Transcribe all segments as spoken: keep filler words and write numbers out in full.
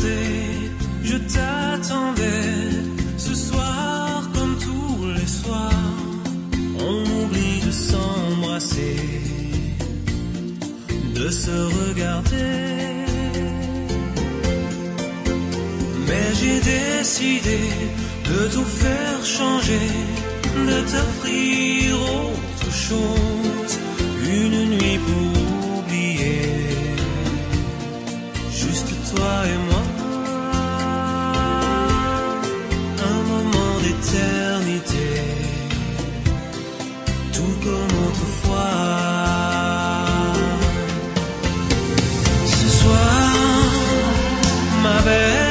regardais, je t'attendais. Ce soir, comme tous les soirs, on oublie de s'embrasser, de se regarder. Mais j'ai décidé de tout faire changer, de t'offrir autre chose, une nuit pour oublier, juste toi et moi, un moment d'éternité, tout comme autrefois. Ce soir, ma belle,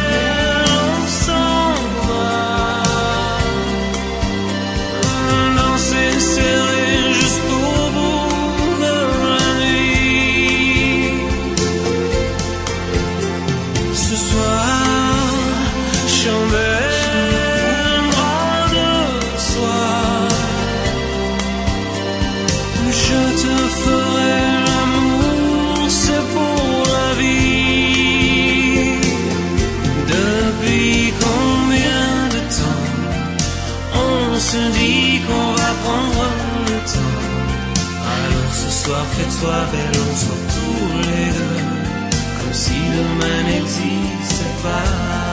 fais-toi belle, on sort tous les deux, comme si demain n'existait pas.